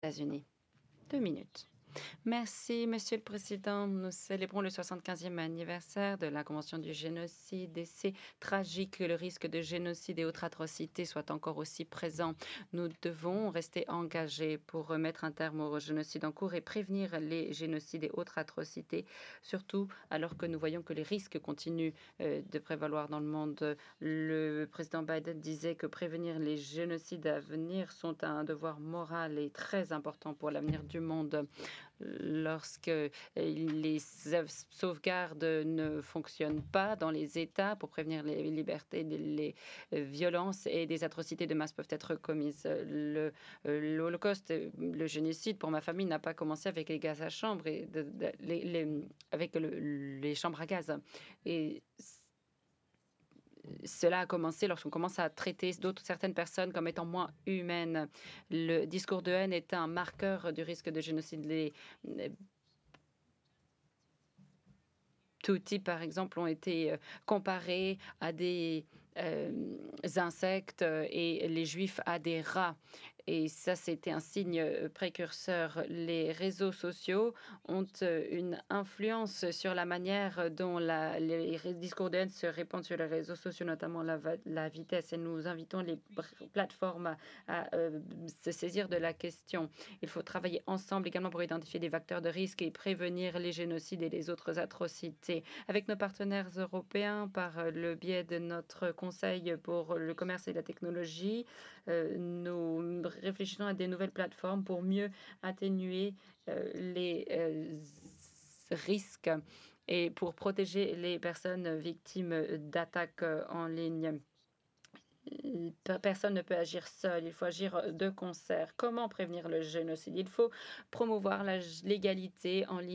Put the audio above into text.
États-Unis. 2 minutes. Merci, Monsieur le Président. Nous célébrons le 75e anniversaire de la Convention du génocide et c'est tragique que le risque de génocide et autres atrocités soit encore aussi présent. Nous devons rester engagés pour remettre un terme au génocide en cours et prévenir les génocides et autres atrocités, surtout alors que nous voyons que les risques continuent de prévaloir dans le monde. Le président Biden disait que prévenir les génocides à venir sont un devoir moral et très important pour l'avenir du monde. Lorsque les sauvegardes ne fonctionnent pas dans les États pour prévenir les libertés, les violences et des atrocités de masse peuvent être commises. L'Holocauste, le génocide pour ma famille n'a pas commencé avec les gaz à chambre et avec les chambres à gaz. Et cela a commencé lorsqu'on commence à traiter certaines personnes comme étant moins humaines. Le discours de haine est un marqueur du risque de génocide. Les Tutsis, par exemple, ont été comparés à des insectes et les Juifs à des rats. Et ça, c'était un signe précurseur. Les réseaux sociaux ont une influence sur la manière dont les discours de haine se répandent sur les réseaux sociaux, notamment la vitesse. Et nous invitons les plateformes à se saisir de la question. Il faut travailler ensemble également pour identifier des facteurs de risque et prévenir les génocides et les autres atrocités. Avec nos partenaires européens, par le biais de notre Conseil pour le commerce et la technologie, nous réfléchissons à des nouvelles plateformes pour mieux atténuer les risques et pour protéger les personnes victimes d'attaques en ligne. Personne ne peut agir seul, il faut agir de concert. Comment prévenir le génocide? Il faut promouvoir l'égalité en ligne